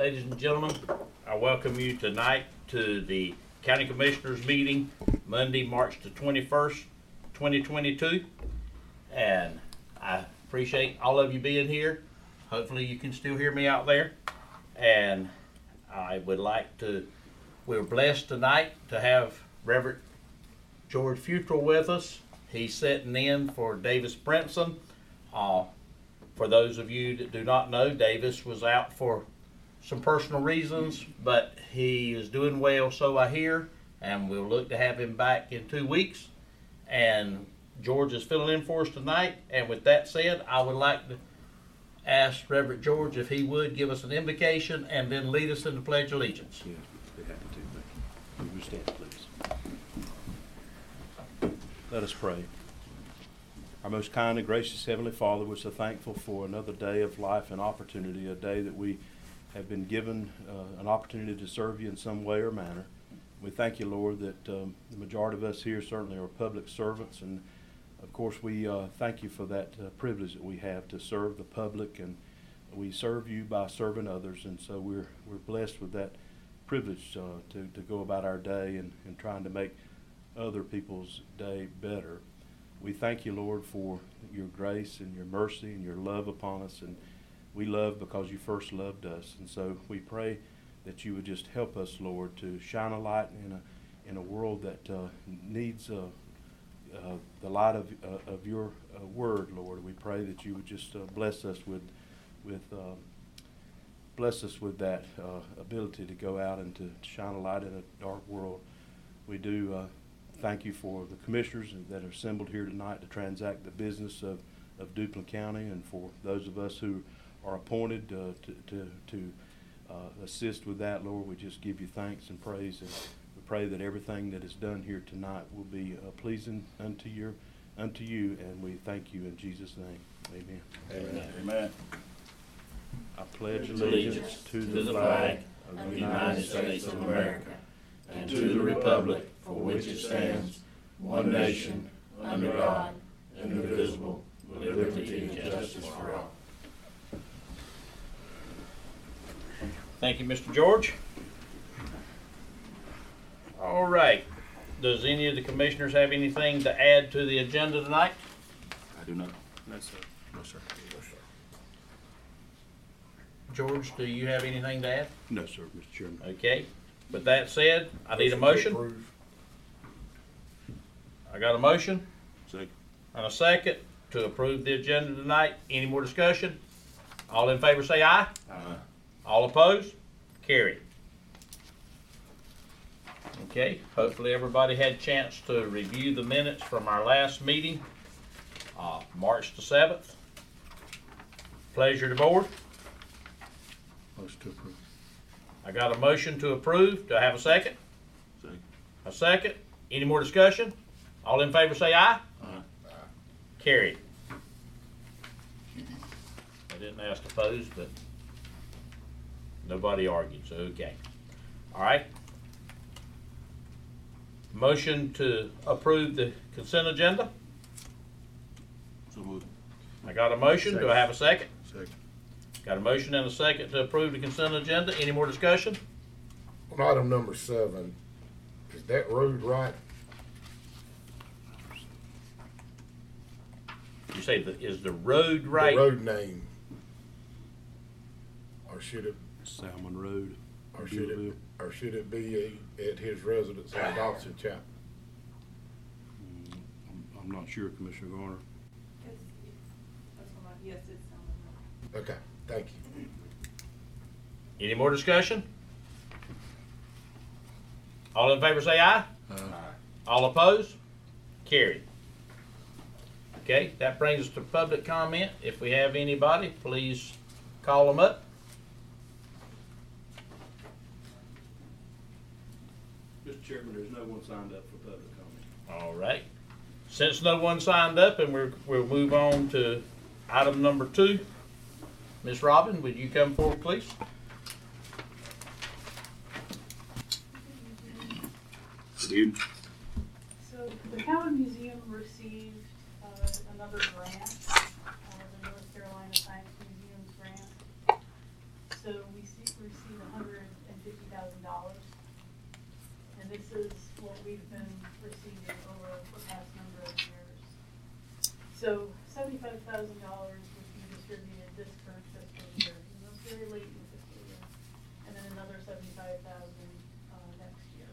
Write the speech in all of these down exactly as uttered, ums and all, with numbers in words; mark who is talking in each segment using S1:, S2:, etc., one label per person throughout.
S1: Ladies and gentlemen, I welcome you tonight to the County Commissioners meeting, Monday, March the twenty-first, twenty twenty-two. And I appreciate all of you being here. Hopefully you can still hear me out there. And I would like to, we're blessed tonight to have Reverend George Futrell with us. He's sitting in for Davis Brinson. Uh, for those of you that do not know, Davis was out for some personal reasons, but he is doing well, so I hear, and we'll look to have him back in two weeks. And George is filling in for us tonight. And with that said, I would like to ask Reverend George if he would give us an invocation and then lead us in the Pledge of Allegiance.
S2: Yeah, be happy to. Thank you. You stand, please. Let us pray. Our most kind and gracious Heavenly Father, we're so thankful for another day of life and opportunity, a day that we have been given uh, an opportunity to serve you in some way or manner. We thank you, Lord, that um, the majority of us here certainly are public servants, and of course we uh, thank you for that uh, privilege that we have to serve the public, and we serve you by serving others, and so we're we're blessed with that privilege uh, to, to go about our day and, and trying to make other people's day better. We thank you, Lord, for your grace and your mercy and your love upon us, and we love because you first loved us. And so we pray that you would just help us, Lord, to shine a light in a in a world that uh, needs uh, uh, the light of uh, of your uh, word, Lord. We pray that you would just uh, bless us with with uh, bless us with that uh, ability to go out and to shine a light in a dark world. We do. Uh, Thank you for the commissioners that are assembled here tonight to transact the business of, of Duplin County, and for those of us who are appointed uh, to, to, to uh, assist with that, Lord. We just give you thanks and praise, and we pray that everything that is done here tonight will be uh, pleasing unto your unto you, and we thank you in Jesus' name. Amen.
S1: Amen. Amen.
S2: I pledge allegiance to the flag of the United States of America and to the republic for which it stands, one nation, under God, indivisible, with liberty and justice for all.
S1: Thank you, Mister George. All right. Does any of the commissioners have anything to add to the agenda tonight?
S2: I do not.
S3: No, sir.
S2: No, sir. No, sir.
S1: George, do you have anything to add?
S2: No, sir, Mister Chairman.
S1: Okay. With that said, I need a motion. I got a motion
S2: Second.
S1: and a second to approve the agenda tonight. Any more discussion? All in favor say aye.
S2: Aye.
S1: All opposed? Carried. Okay, hopefully everybody had a chance to review the minutes from our last meeting, uh, March the seventh. Pleasure to board.
S2: Motion to approve.
S1: I got a motion to approve. Do I have a second?
S2: Second.
S1: A second. Any more discussion? All in favor say aye.
S2: Aye.
S1: Carried. I didn't ask to oppose, but nobody argued, so okay. All right. Motion to approve the consent agenda.
S2: So moved.
S1: I got a motion. Do I have a second?
S2: Second.
S1: Got a motion and a second to approve the consent agenda. Any more discussion?
S3: On item number seven, is that road right?
S1: You say, the, is the road right?
S3: The road name. Or should it,
S2: Salmon Road.
S3: or should it, or should it be a, at his residence on Dobson Chapel?
S2: Mm, I'm, I'm not sure, Commissioner Garner.
S4: Yes, that's what I, yes, it's on the road.
S3: Okay, thank you.
S1: Any more discussion? All in favor say aye.
S2: Aye.
S1: All opposed? Carried. Okay, that brings us to public comment. If we have anybody, please call them up.
S2: Mister Chairman, there's no one signed up for public comment.
S1: All right. Since no one signed up, and we're, we'll move on to item number two. Miz Robin, would you come forward, please?
S2: Dude.
S4: So the Cowan Museum received uh, another grant, uh, the North Carolina Science Museum's grant. so we see, received a hundred and fifty thousand dollars. And this is what we've been receiving over the past number of years. So seventy-five thousand dollars would be distributed this current fiscal year, and that's very late in the fiscal year. And then another seventy-five thousand, uh, next year.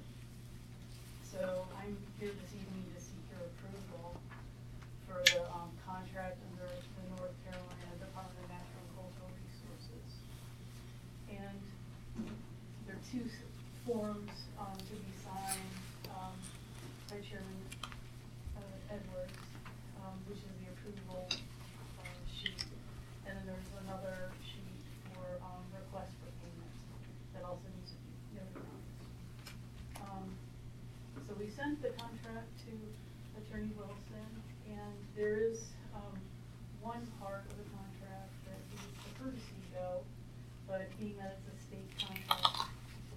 S4: So I'm here this evening to seek your approval for the, um, contract under the North Carolina Department of Natural and Cultural Resources. And there are two s- forms, um, to be signed, um, by Chairman, uh, Edwards, um, which is the approval, uh, sheet. And then there's another sheet for, um, request for payment that also needs to be noted on. Um, so we sent the contract to Attorney Wilson, and there is, um, one part of the contract that is the courtesy go, but being that it's a state contract,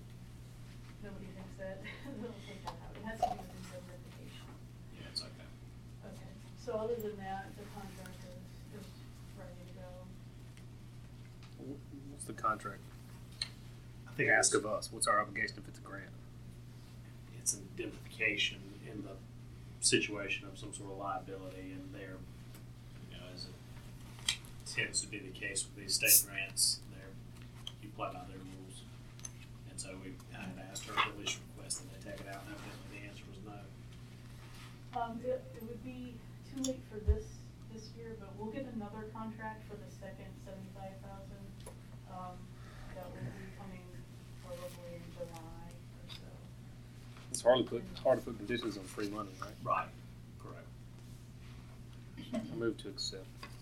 S4: nobody thinks that they'll take that out. It has to do with indemnification.
S5: Yeah, it's okay.
S4: Okay, so other than that, the contract is, is ready to go.
S6: What's the contract
S5: I think
S6: ask
S5: it's-
S6: of us? What's our obligation if it's a grant?
S5: It's an indemnification in the situation of some sort of liability, and there, you know, as it tends to be the case with these state grants, they're, you play by their rules. And so we, I had asked her, or at least requested they take it out, and evidently the answer was no.
S4: Um, it, it would be too late for this, this year, but we'll get another contract for the second seventy-five thousand. Um, that will be coming probably in July or so.
S6: It's hard to put, hard to put conditions on free money, right?
S5: Right, correct.
S6: I move to accept.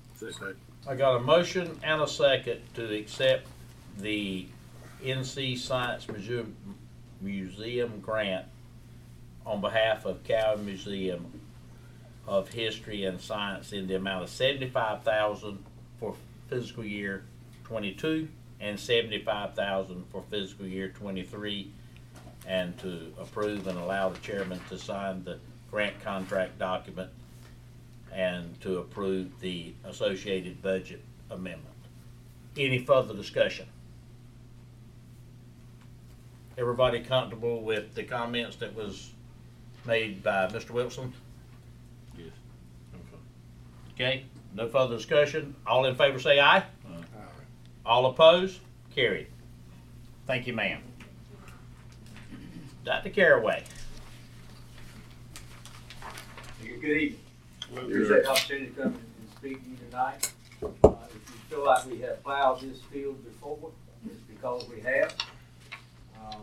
S1: I got a motion and a second to accept the N C Science Museum, Museum grant on behalf of Cowan Museum of History and Science in the amount of seventy-five thousand dollars for fiscal year twenty-two and seventy-five thousand dollars for fiscal year twenty-three, and to approve and allow the chairman to sign the grant contract document and to approve the associated budget amendment. Any further discussion? Everybody comfortable with the comments that was made by Mister Wilson?
S3: Yes.
S1: Okay, no further discussion. All in favor say aye. All opposed? Carried. Thank you, ma'am. Doctor Caraway.
S7: Good evening. We appreciate the opportunity to come and speak to you tonight. Uh, if you feel like we have plowed this field before, it's because we have. Um,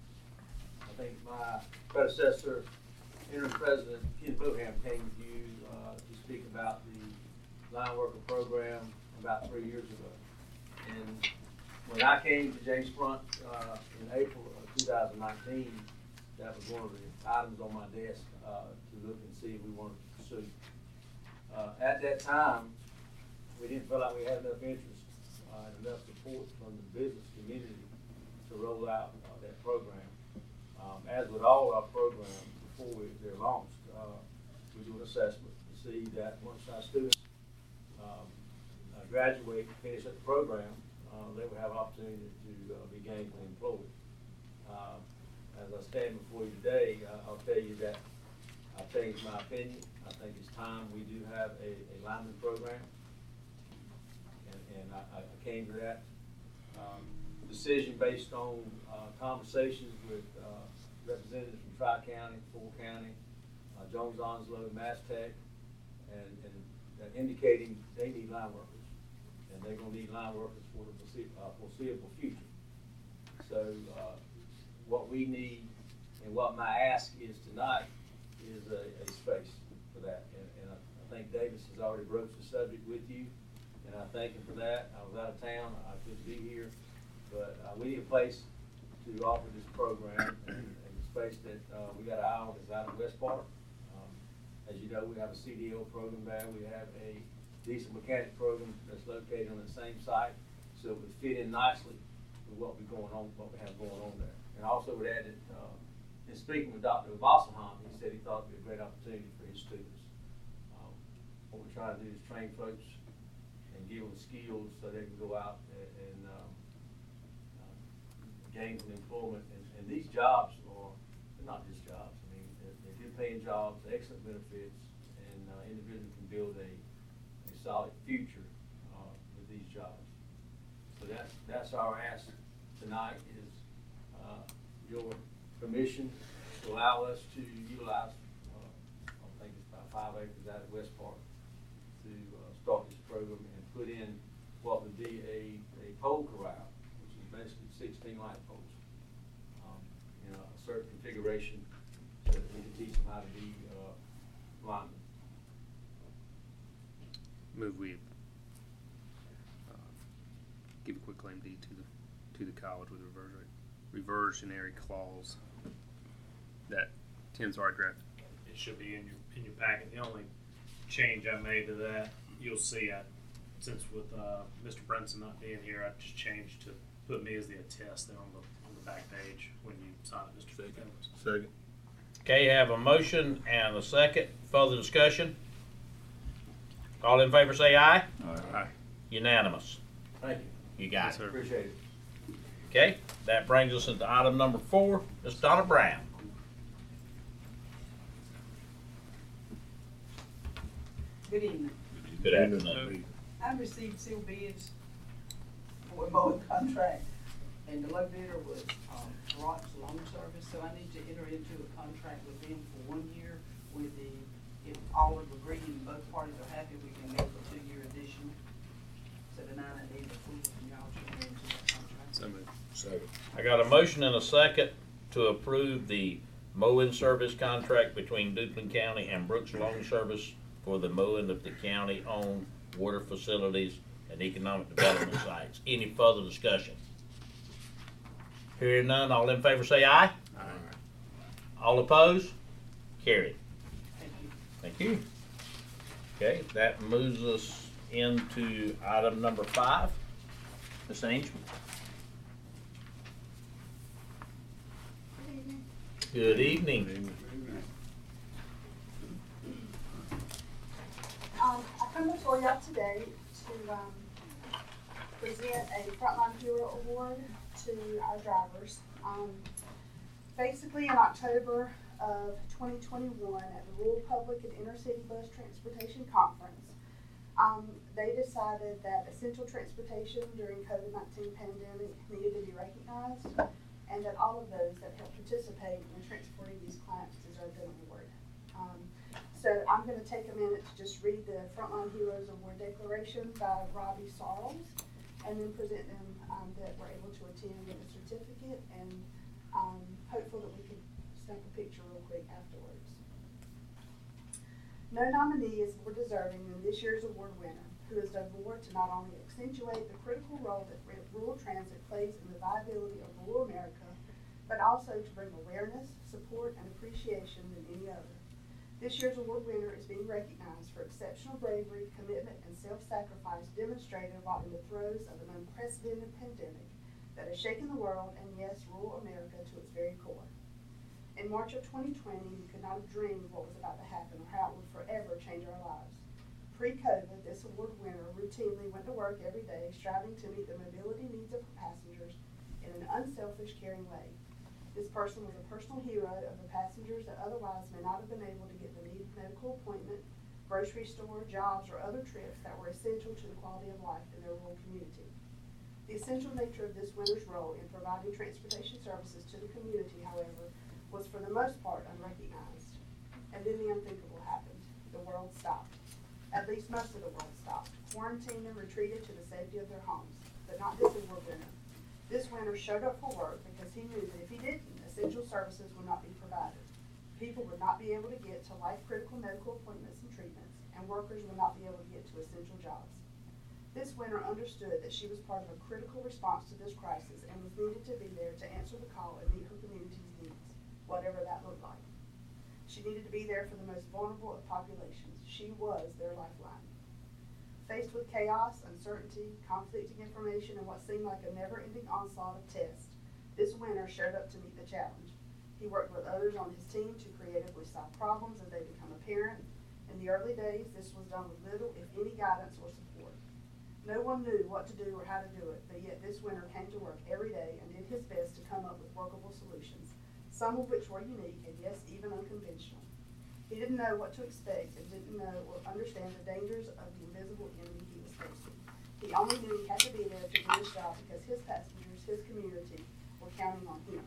S7: I think my predecessor, interim president Ken Boham, came to you uh, to speak about the line worker program about three years ago. And when I came to James Front uh, in April of two thousand nineteen, that was one of the items on my desk uh, to look and see if we wanted to pursue. Uh, at that time, we didn't feel like we had enough interest uh, and enough support from the business community to roll out uh, that program. Um, as with all our programs, before we, they're launched, uh, we do an assessment to see that once our students um, uh, graduate, finish up the program, uh, they will have an opportunity to uh, be gainfully employed. Uh, as I stand before you today, uh, I'll tell you that I've changed my opinion. I think it's time we do have a, a lineman program. And, and I, I came to that um, decision based on uh, conversations with uh, representatives from Tri-County, Full County, uh, Jones Onslow, Mass Tech, and, and uh, indicating they need line workers. And they're going to need line workers for the foresee- uh, foreseeable future. So uh, what we need and what my ask is tonight is a, a space for that. And, and I, I think Davis has already broached the subject with you, and I thank him for that. I was out of town, I couldn't be here, but uh, we need a place to offer this program, and, and the space that uh, we got an eye on is out in West Park. Um, as you know, we have a C D O program there. We have a diesel mechanic program that's located on the same site, so it would fit in nicely with what we going on, what we have going on there. And also would add that, uh, in speaking with Doctor Obasaham, he said he thought it'd be a great opportunity for his students. Um, what we're trying to do is train folks and give them skills so they can go out and, and um, gainful employment, and, and these jobs are, they're not just jobs, I mean, they're, they're good paying jobs, excellent benefits, and, uh, individuals can build a, a solid future, uh, with these jobs. So that's, that's our ask tonight is, uh, your permission to allow us to utilize, uh, I think it's about five acres out at West Park to, uh, start this program and put in what would be a, a pole corral, which is basically sixteen light poles, um, in a certain configuration so that we can teach them how to be, uh, linemen.
S6: Move we uh, give a quick claim deed to the to the college with a reversionary, reversionary clause that Tim's already drafted.
S5: It should be in your, in your packet. The only change I made to that, you'll see, I, since with, uh, Mister Brinson not being here, I just changed to put me as the attest there on the, on the back page when you sign it, Mister Evans.
S3: Second.
S1: Okay, have a motion and a second. Further discussion? All in favor say aye.
S6: Aye.
S1: Unanimous.
S7: Thank you.
S1: You got
S6: Yes,
S1: it.
S6: sir.
S7: Appreciate it.
S1: Okay, that brings us into item number four, Miz Donna Brown.
S8: Good evening.
S1: Good afternoon.
S8: I received sealed bids for a mowing contract, and the low bidder was, um, Rock's Lawn Service, so I need to enter into a contract with them for one year with the, if all have agreed and both parties are happy, we can make a two-year addition. So tonight I need approval from y'all to enter into that contract.
S6: So moved.
S3: Second.
S1: I got a motion and a second to approve the mowing service contract between Duplin County and Brooks Lawn Service for the mowing of the county-owned water facilities and economic development sites. Any further discussion? Hearing none, all in favor say aye.
S3: Aye.
S1: All opposed? Carried.
S8: Thank you.
S1: Thank you. Okay, that moves us into item number five. Miz Angel. Good evening.
S9: Um, I come before y'all today to, um, present a Frontline Hero Award to our drivers. Um, basically in October of twenty twenty-one at the Rural Public and Intercity Bus Transportation Conference, um, they decided that essential transportation during COVID nineteen pandemic needed to be recognized, and that all of those that helped participate in transporting these clients deserved an award. Um, so I'm going to take a minute to just read the Frontline Heroes Award Declaration by Robbie Sarles, and then present them um, that were able to attend with a certificate, and um, hopeful that we could snap a picture real quick afterwards. No nominee is more deserving than this year's award winner, who has done more to not only accentuate the critical role that rural transit plays in the viability of rural America, but also to bring awareness, support, and appreciation than any other. This year's award winner is being recognized for exceptional bravery, commitment, and self-sacrifice demonstrated while in the throes of an unprecedented pandemic that has shaken the world and, yes, rural America to its very core. In March of twenty twenty, we could not have dreamed what was about to happen or how it would forever change our lives. Pre-COVID, this award winner routinely went to work every day striving to meet the mobility needs of passengers in an unselfish, caring way. This person was a personal hero of the passengers that otherwise may not have been able to get the needed medical appointment, grocery store, jobs, or other trips that were essential to the quality of life in their rural community. The essential nature of this winner's role in providing transportation services to the community, however, was for the most part unrecognized. And then the unthinkable happened. The world stopped. At least most of the world stopped. Quarantined and retreated to the safety of their homes. But not this award winner. This winner showed up for work because he knew that if he didn't, essential services would not be provided. People would not be able to get to life-critical medical appointments and treatments, and workers would not be able to get to essential jobs. This winner understood that she was part of a critical response to this crisis and was needed to be there to answer the call and meet her community's needs, whatever that looked like. She needed to be there for the most vulnerable of populations. She was their lifeline. Faced with chaos, uncertainty, conflicting information, and what seemed like a never-ending onslaught of tests, this winner showed up to meet the challenge. He worked with others on his team to creatively solve problems as they become apparent. In the early days, this was done with little, if any, guidance or support. No one knew what to do or how to do it, but yet this winner came to work every day and did his best to come come up with workable solutions, some of which were unique and yes, even unconventional. He didn't know what to expect and didn't know or understand the dangers of the invisible enemy he was facing. He only knew he had to be there to do his job because his passengers, his community, were counting on him.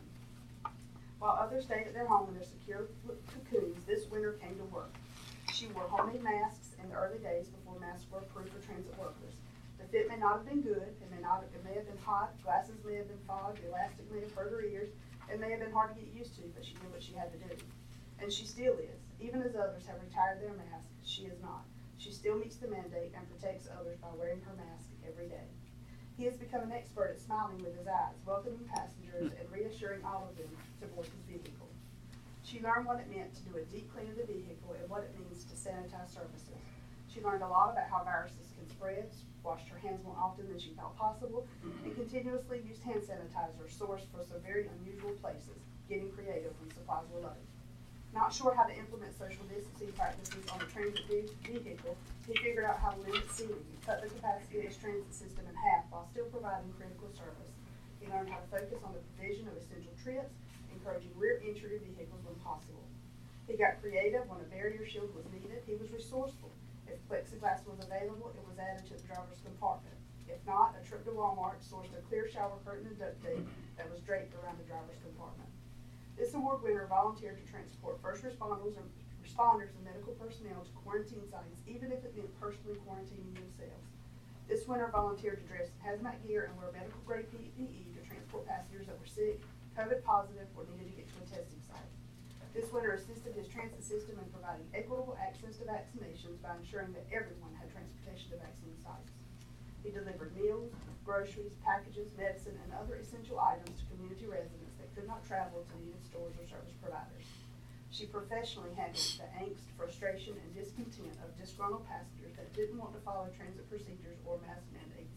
S9: While others stayed at their home in their secure cocoons, this winter came to work. She wore homemade masks in the early days before masks were approved for transit workers. The fit may not have been good, it may not have, it may have been hot, glasses may have been fogged, the elastic may have hurt her ears, it may have been hard to get used to, but she knew what she had to do. And she still is. Even as others have retired their masks, she is not. She still meets the mandate and protects others by wearing her mask every day. He has become an expert at smiling with his eyes, welcoming passengers and reassuring all of them to board his vehicle. She learned what it meant to do a deep clean of the vehicle and what it means to sanitize surfaces. She learned a lot about how viruses can spread, washed her hands more often than she thought possible, and continuously used hand sanitizer sourced for some very unusual places, getting creative when supplies were low. Not sure how to implement social distancing practices on a transit vehicle, he figured out how to limit seating, cut the capacity of his transit system in half while still providing critical service. He learned how to focus on the provision of essential trips, encouraging rear entry of vehicles when possible. He got creative when a barrier shield was needed. He was resourceful. If plexiglass was available, it was added to the driver's compartment. If not, a trip to Walmart sourced a clear shower curtain and duct tape that was draped around the driver's compartment. This award winner volunteered to transport first responders and responders and medical personnel to quarantine sites, even if it meant personally quarantining themselves. This winner volunteered to dress in hazmat gear and wear medical grade P P E to transport passengers that were sick, COVID positive, or needed to get to a testing site. This winner assisted his transit system in providing equitable access to vaccinations by ensuring that everyone had transportation to vaccine sites. He delivered meals, groceries, packages, medicine, and other essential items to community residents that could not travel to needed stores or service providers. She professionally handled the angst, frustration, and discontent of disgruntled passengers that didn't want to follow transit procedures or mask mandates.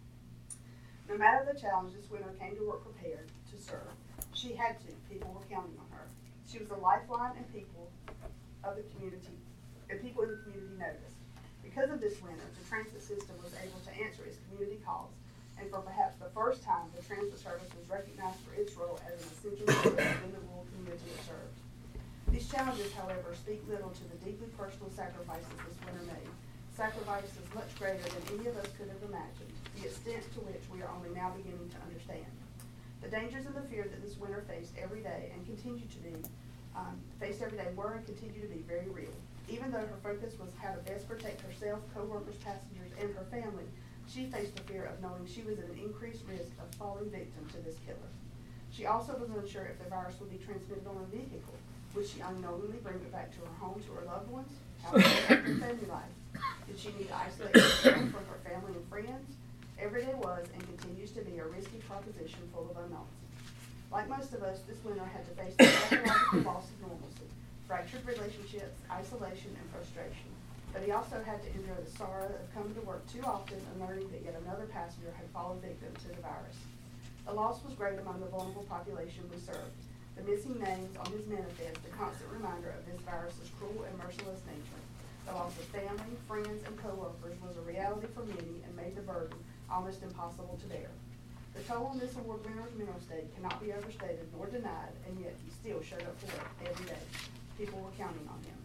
S9: No matter the challenge, this winner came to work prepared to serve. She had to. People were counting on her. She was a lifeline, and people of the community, and people in the community noticed. Because of this winner, the transit system was able to answer its community calls, and for perhaps the first time, the transit service was recognized for its role as an essential service in the rural community it served. These challenges, however, speak little to the deeply personal sacrifices this winner made, sacrifices much greater than any of us could have imagined, the extent to which we are only now beginning to understand. The dangers and the fear that this winner faced every day and continue to be, um, faced every day were and continue to be very real. Even though her focus was how to best protect herself, co-workers, passengers, and her family, she faced the fear of knowing she was at an increased risk of falling victim to this killer. She also was unsure if the virus would be transmitted on her vehicle. Would she unknowingly bring it back to her home, to her loved ones? How would she affect her family life? Did she need to isolate herself from her family and friends? Every day was and continues to be a risky proposition full of unknowns. Like most of us, this winter had to face the psychological loss of normalcy, fractured relationships, isolation, and frustration. But he also had to endure the sorrow of coming to work too often and learning that yet another passenger had fallen victim to the virus. The loss was great among the vulnerable population we served. The missing names on his manifest, a constant reminder of this virus's cruel and merciless nature. The loss of family, friends, and co-workers was a reality for many and made the burden almost impossible to bear. The toll on this award winner's mental state cannot be overstated nor denied, and yet he still showed up for work every day. People were counting on him.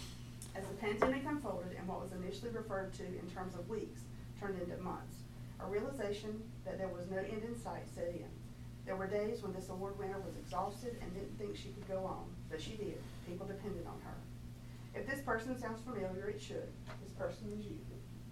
S9: As the pandemic unfolded and what was initially referred to in terms of weeks turned into months, a realization that there was no end in sight set in. There were days when this award winner was exhausted and didn't think she could go on, but she did. People depended on her. If this person sounds familiar, it should. This person is you.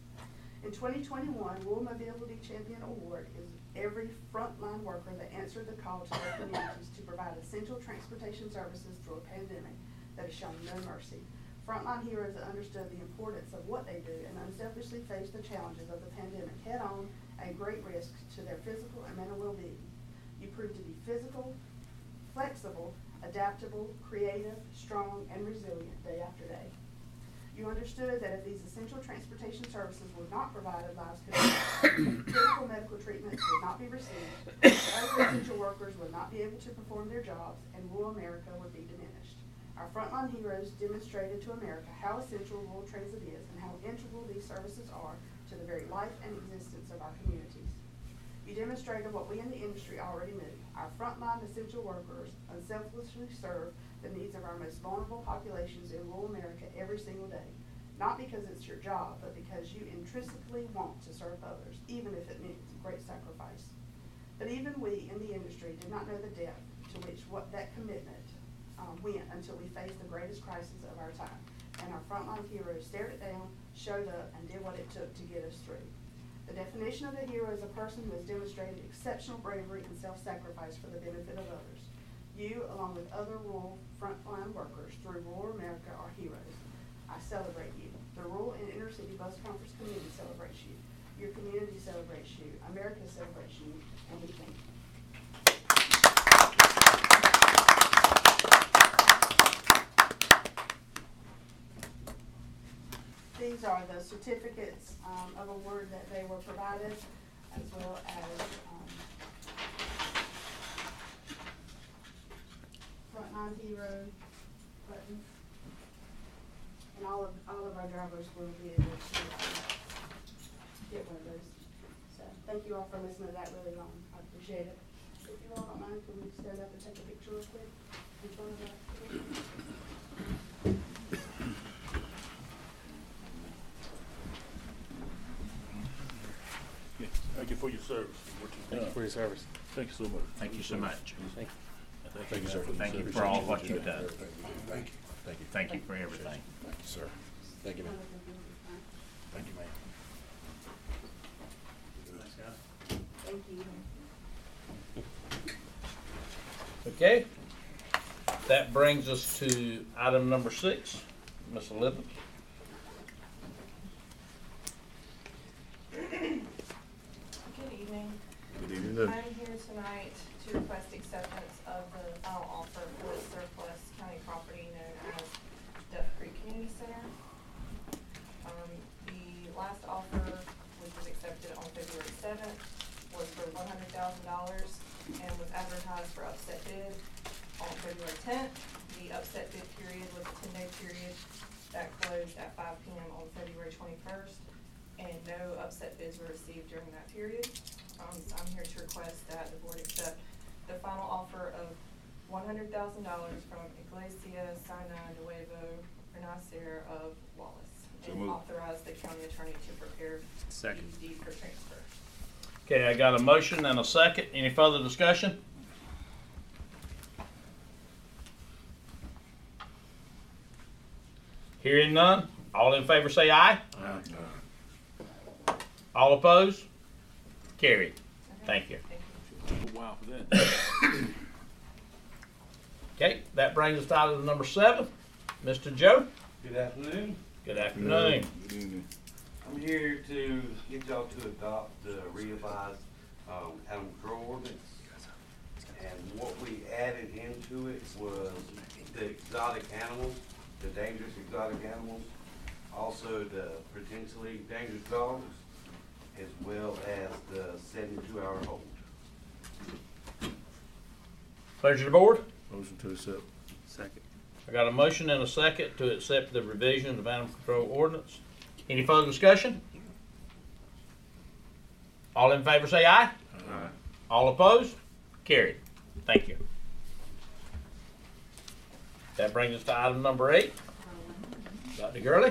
S9: In twenty twenty-one, Rural Mobility Champion Award is every frontline worker that answered the call to their communities to provide essential transportation services through a pandemic that has shown no mercy. Frontline heroes that understood the importance of what they do and unselfishly faced the challenges of the pandemic head on at great risk to their physical and mental well-being. You proved to be physical, flexible, adaptable, creative, strong, and resilient day after day. You understood that if these essential transportation services were not provided, lives could be critical medical treatments would not be received, other essential workers would not be able to perform their jobs, and rural America would be diminished. Our frontline heroes demonstrated to America how essential rural transit is and how integral these services are to the very life and existence of our communities. You demonstrated what we in the industry already knew. Our frontline essential workers unselfishly serve the needs of our most vulnerable populations in rural America every single day. Not because it's your job, but because you intrinsically want to serve others, even if it means great sacrifice. But even we in the industry did not know the depth to which what that commitment um, went until we faced the greatest crisis of our time. And our frontline heroes stared it down, showed up, and did what it took to get us through. The definition of a hero is a person who has demonstrated exceptional bravery and self-sacrifice for the benefit of others. You, along with other rural frontline workers through rural America, are heroes. I celebrate you. The rural and inner city bus conference community celebrates you. Your community celebrates you. America celebrates you, and we thank you. These are the certificates um, of award that they were provided, as well as um, Frontline Hero buttons. And all of all of our drivers will be able to uh, get one of those. So thank you all for listening to that really long. I appreciate it. If you all don't mind, can we stand up and take a picture real quick in front of that?
S3: Thank you for your service.
S10: Thank you for your service.
S3: Thank you so much.
S1: Thank you so much.
S10: Thank you.
S3: Thank you, sir.
S1: Thank you for all what you've done.
S3: Thank you. Thank you.
S1: Thank you for everything.
S3: Thank you, sir.
S10: Thank you, man.
S3: Thank you, ma'am.
S9: Thank you.
S1: Okay, that brings us to item number six, Miss Elizabeth.
S11: Good evening.
S3: Good evening.
S11: I'm here tonight to request acceptance of the final offer for the surplus county property known as Duck Creek Community Center. Um, the last offer, which was accepted on February seventh, was for one hundred thousand dollars and was advertised for upset bid on February tenth. The upset bid period was a ten-day period that closed at five P M on February twenty-first, and no upset bids were received during that period. Um, so I'm here to request that the board accept the final offer of one hundred thousand dollars from Iglesia Sinai Nuevo Renacer of Wallace,
S3: So
S11: and
S3: moved.
S11: authorize the county attorney to prepare
S6: Second.
S11: the deed for transfer.
S1: Okay, I got a motion and a second. Any further discussion? Hearing none, all in favor say aye. All opposed? Carried. Thank you.
S11: Thank you.
S3: Wow for that.
S1: Okay, that brings us to item number seven. Mister Joe,
S12: Good afternoon.
S1: good afternoon.
S3: Good evening.
S12: I'm here to get y'all to adopt the revised um, animal control ordinance. And what we added into it was the exotic animals, the dangerous exotic animals, also the potentially dangerous dogs, as well as the seventy-two hour hold.
S1: Pleasure of the board.
S3: Motion to accept.
S6: Second.
S1: I got a motion and a second to accept the revision of animal control ordinance. Any further discussion? All in favor say aye.
S3: Aye.
S1: All opposed? Carried. Thank you. That brings us to item number eight. Doctor Gurley.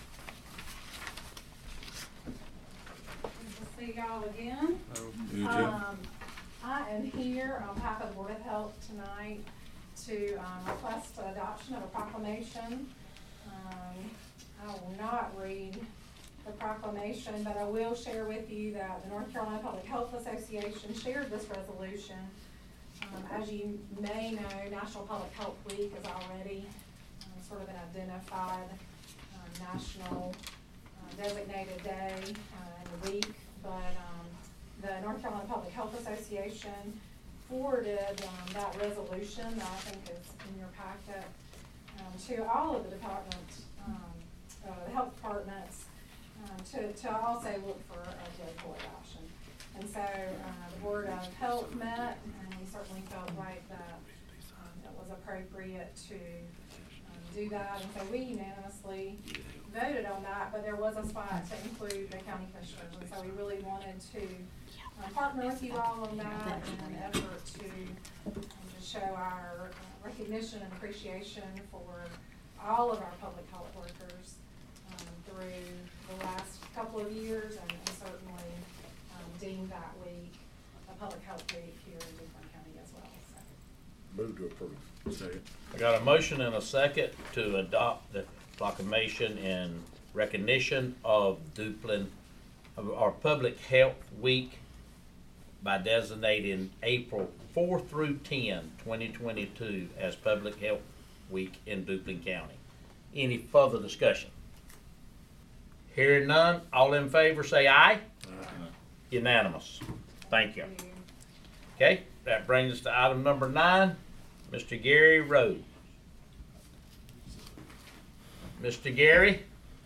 S13: Good to see y'all again.
S3: You too.
S13: Um, I am here on behalf of the Board of Health tonight to, um, request the adoption of a proclamation. Um, I will not read the proclamation, but I will share with you that the North Carolina Public Health Association shared this resolution. Um, as you may know, National Public Health Week is already, um, sort of an identified, um, national, uh, designated day, uh, in the week, but, um, the North Carolina Public Health Association forwarded, um, that resolution that I think is in your packet, um, to all of the departments, um, uh, the health departments, um, to, to also look for a deadbolt adoption. And so, uh, the Board of Health met, and we certainly felt like that, um, it was appropriate to, um, do that. And so we unanimously voted on that, but there was a spot to include the county commissioners. And so we really wanted to, uh, partner with you all on that in an effort to um, just show our uh, recognition and appreciation for all of our public health workers um, through the last couple of years, and, and certainly um, deem that week a public health week here in DuPage County as well. So.
S3: Move to approve. Second.
S1: I got a motion and a second to adopt the proclamation in recognition of Duplin, of our Public Health Week by designating April fourth through tenth, twenty twenty-two as Public Health Week in Duplin County. Any further discussion? Hearing none, all in favor say aye. Aye. Unanimous. Thank you. Okay, that brings us to item number nine, Mister Gary Rhodes. Mister Gary?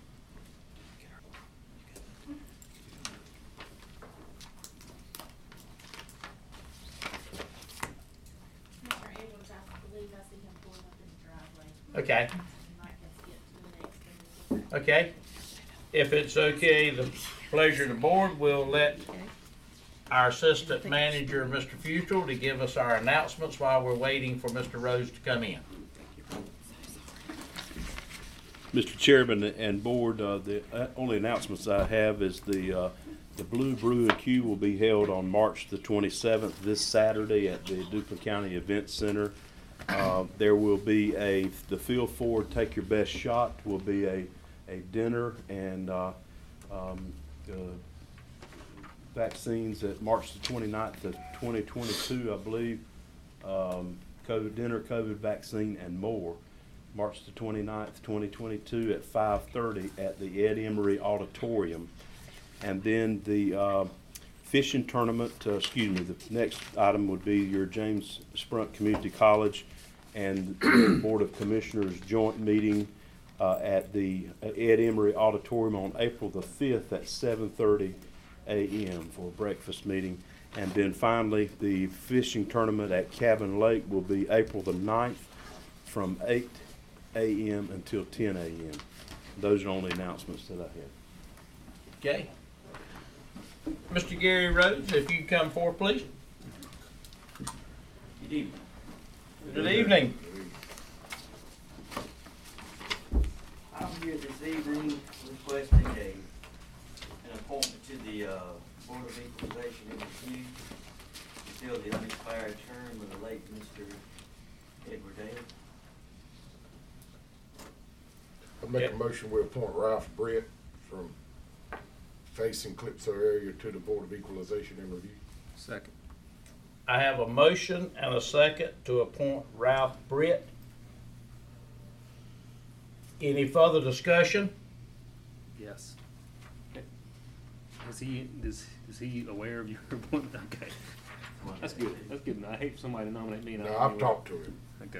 S1: Okay. Okay. If it's okay, the pleasure of the board, we'll let our assistant manager, Mister Futrell, to give us our announcements while we're waiting for Mister Rose to come in.
S2: Mister Chairman and Board, uh, the uh, only announcements I have is the uh, the Blue Brew and Q will be held on March the twenty-seventh, this Saturday at the Duplin County Event Center. Uh, there will be a, the Feel Forward Take Your Best Shot will be a, a dinner and uh, um, uh, vaccines at March the twenty-ninth of twenty twenty-two, I believe. Um, COVID dinner, COVID vaccine, and more. March the twenty-ninth, twenty twenty-two at five thirty at the Ed Emery Auditorium. And then the uh, fishing tournament, uh, excuse me, the next item would be your James Sprunt Community College and the Board of Commissioners joint meeting uh, at the Ed Emery Auditorium on April the fifth at seven thirty a m for a breakfast meeting. And then finally, the fishing tournament at Cabin Lake will be April the ninth from eight a m until ten a m Those are the only announcements that I have.
S1: Okay. Mister Gary Rhodes, if you come forward, please.
S7: Good evening.
S1: Good evening.
S7: I'm here this evening requesting a, an appointment to the, uh, Board of Equalization and Review to fill the unexpired term of the late Mister Edward Dale.
S3: I make a motion we appoint Ralph Britt from Facing Calypso area to the Board of Equalization and Review.
S6: Second.
S1: I have a motion and a second to appoint Ralph Britt. Any further discussion?
S6: Yes. Is he, is, is he aware of your appointment? Okay. That's good. That's good. I hate for somebody to nominate me and I.
S3: No, I've talked to him.
S6: Okay.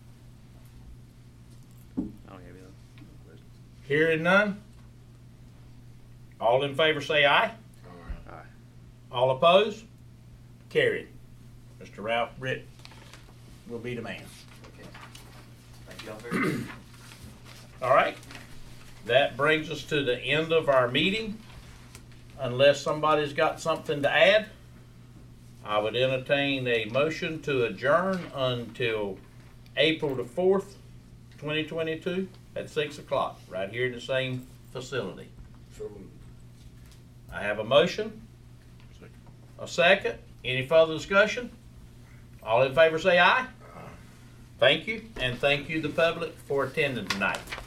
S6: I don't have any other questions.
S1: Hearing none? All in favor say aye.
S3: Aye.
S6: Aye.
S1: All opposed? Carried. Mister Ralph Britt will be the man.
S7: Okay. Thank y'all very much.
S1: All right. That brings us to the end of our meeting. Unless somebody's got something to add, I would entertain a motion to adjourn until April the fourth, twenty twenty-two at six o'clock, right here in the same facility.
S3: So moved.
S1: I have a motion. A second. Any further discussion? All in favor say aye. Thank you, and thank you the public for attending tonight.